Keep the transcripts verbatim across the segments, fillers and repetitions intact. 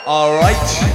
All right.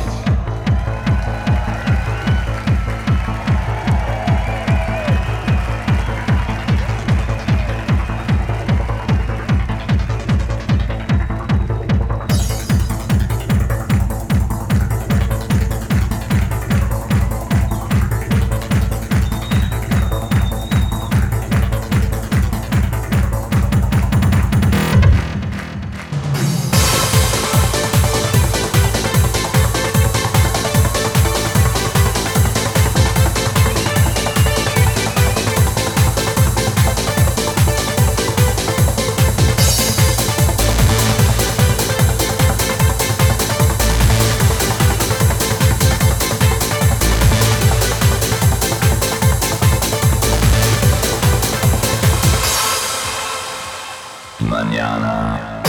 Mañana.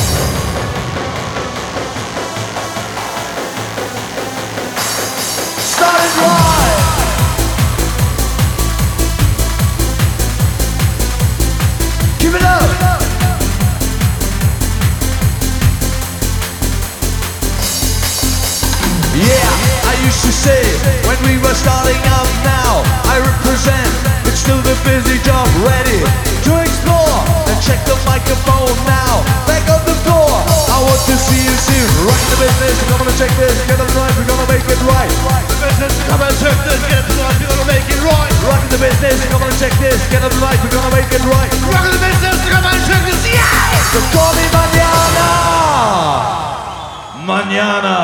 Started live. Give it up. Yeah, I used to say when we were starting up now, I represent, it's still the busy job, ready to explore and check the microphone now. Back on the floor, I want to see you soon. Rock the business, we're gonna check this, get it right, we're gonna make it right. The business, come and check this, get it right, we're gonna make it right. Rock the business, come and check this, get it right, we're gonna make it right. Rock the business, come and check this, yeah! So call me mañana! Mañana!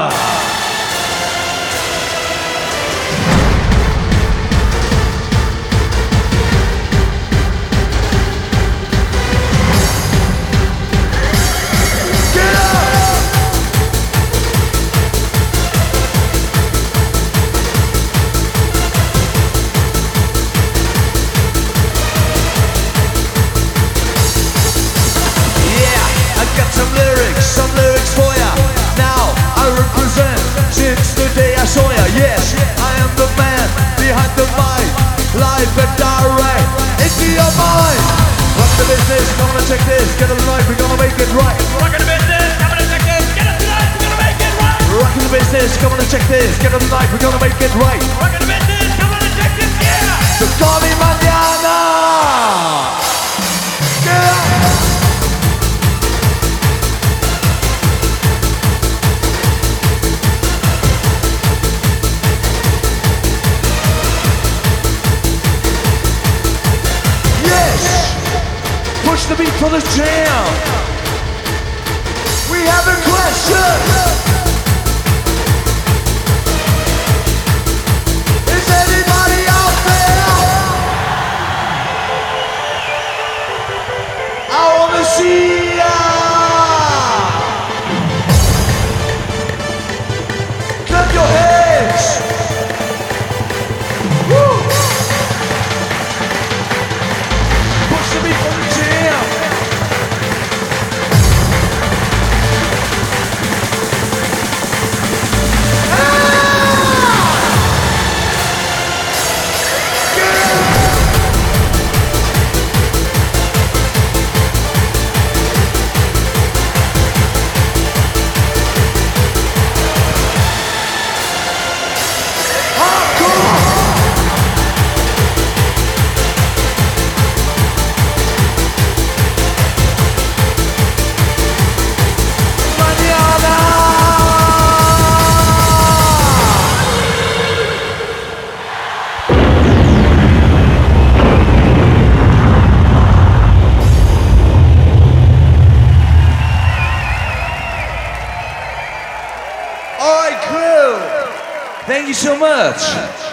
Some lyrics, some lyrics for ya. Now I represent since the day I saw ya. Yes, I am the man behind the mic, live and direct into your mind. Rock the business, come on and check this, get it right, we're gonna make it right. Rock the business, come on and check this, get it right, we're gonna make it right. Rock the business, come on and check this, get it right, we're gonna make it right. Rock the business, come on and check this, yeah. So call me mañana. Yeah. Push the beat for the jam. We have a question. Is anybody out there? I wanna see ya. Clap your hands. Woo. Push the beat for the jam. Thank you so much.